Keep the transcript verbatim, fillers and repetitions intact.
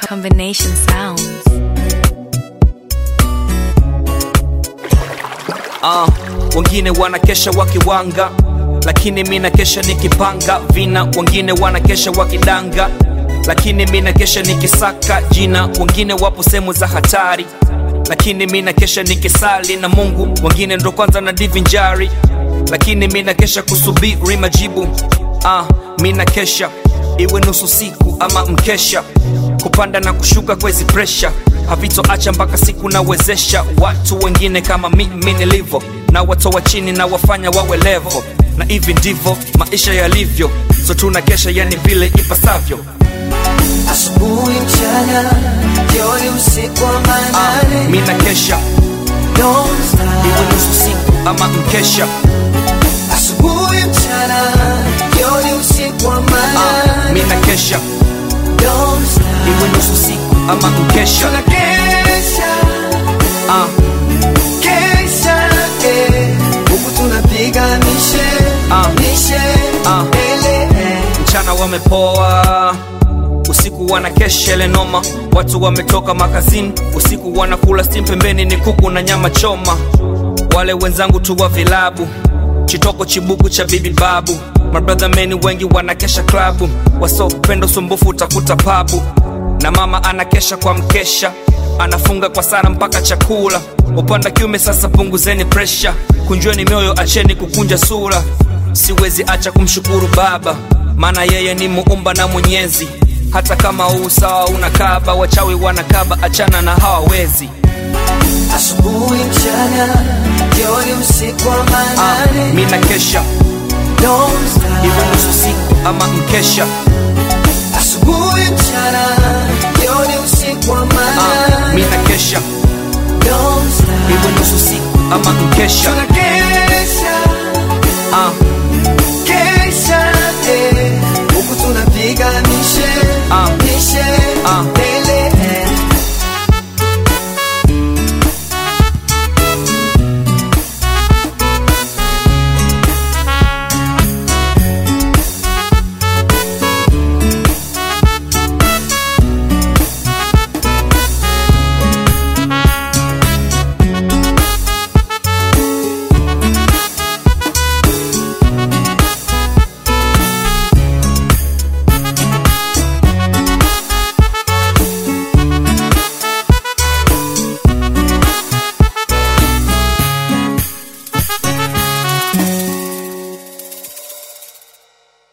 Combination sounds. Uh, wengine wanakesha wakiwanga, lakini mina kesha nikipanga vina. Wengine wanakesha wakidanga, lakini mina kesha nikisaka jina. Wengine wapo sehemu za hatari, lakini mina kesha nikisali na Mungu. Wengine ndo kwanza na divinjari, lakini mina kesha kusubiri majibu. Uh, mina kesha iwe nusu siku ama mkesha, kupanda na kushuka kwezi pressure, havitoacha mpaka siku nawezesha watu wengine kama mimi nilivyo, na watu wa chini na wafanya wawe level. Na hivi ndivyo maisha yalivyo, so tunakesha yani vile ipasavyo. Asubuhi, mchana, jioni, usiku wa manane. uh, Mina kesha Don't stop. iwe nusu siku ama mkesha. Asubuhi, mchana, jioni, usiku wa manane. uh, Mina kesha Don't stop. iwe nusu siku ama mkesha. Tunakesha, uh, kesha, eh. Huku tunapiga mishe, uh, mishe, uh, ele, eh. Mchana wamepoa, usiku wanakesha ile noma. Watu wametoka makazini, usiku wanakula steam, pembeni ni kuku na nyama choma. Wale wenzangu tu wa vilabu, chitoko chibuku cha bibi babu. My brother meni wengi wanakesha klabu, wasopenda usumbufu utakuta pabu. Na mama anakesha kwa mkesha, anafunga kwa sana mpaka chakula. Upanda kiume sasa punguzeni pressure, kunjueni mioyo acheni kukunja sura. Siwezi acha kumshukuru baba, maana yeye ni muumba na mwenyezi. Hata kama usawa unakaba, wachawi wanakaba, achana na hawawezi. Asubuhi, mchana, jioni, usiku wa manane. uh, Mina kesha Don't stop. iwe nusu siku ama mkesha. Asubuhi, mchana, jioni, usiku wa uh, manane. Mina kesha Don't stop. iwe nusu siku ama mkesha. Tunakesha.